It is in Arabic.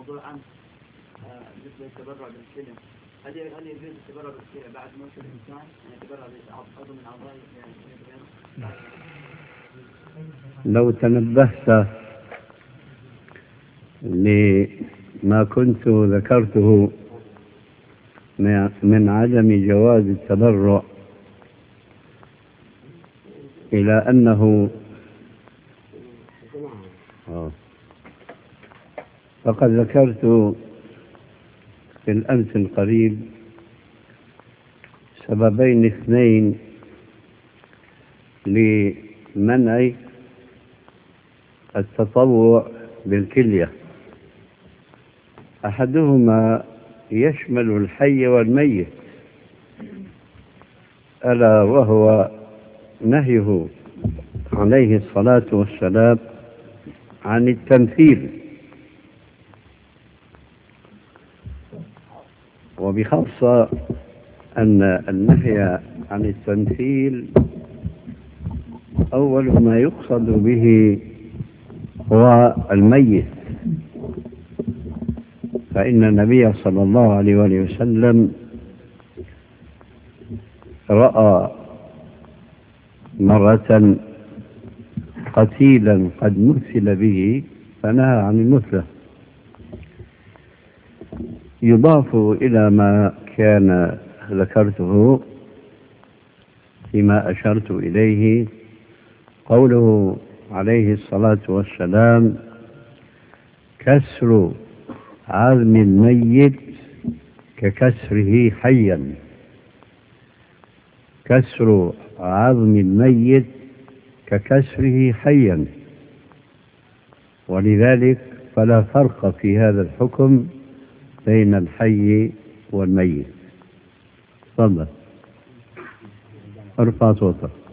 موضوع عن بالنسبة للتبرع بالكلى، هل يجوز التبرع بالكلى بعد موت الإنسان؟ يعني يتبرع بعضو من أعضائه لو تنبهت لما كنت ذكرته من عدم جواز التبرع إلى أنه فقد ذكرت في الأمس القريب سببين اثنين لمنع التطوع بالكلية. أحدهما يشمل الحي والميت، ألا وهو نهيه عليه الصلاة والسلام عن التمثيل، وبخاصة أن النهي عن التمثيل أول ما يقصد به هو الميت، فإن النبي صلى الله عليه وسلم رأى مرة قتيلا قد مثل به فنهى عن المثلة. يضاف إلى ما كان ذكرته فيما أشرت إليه قوله عليه الصلاة والسلام: كسر عظم الميت ككسره حيا. كسر عظم الميت ككسره حيا، ولذلك فلا فرق في هذا الحكم بين الحي والميت. تفضل ارفع صوتك.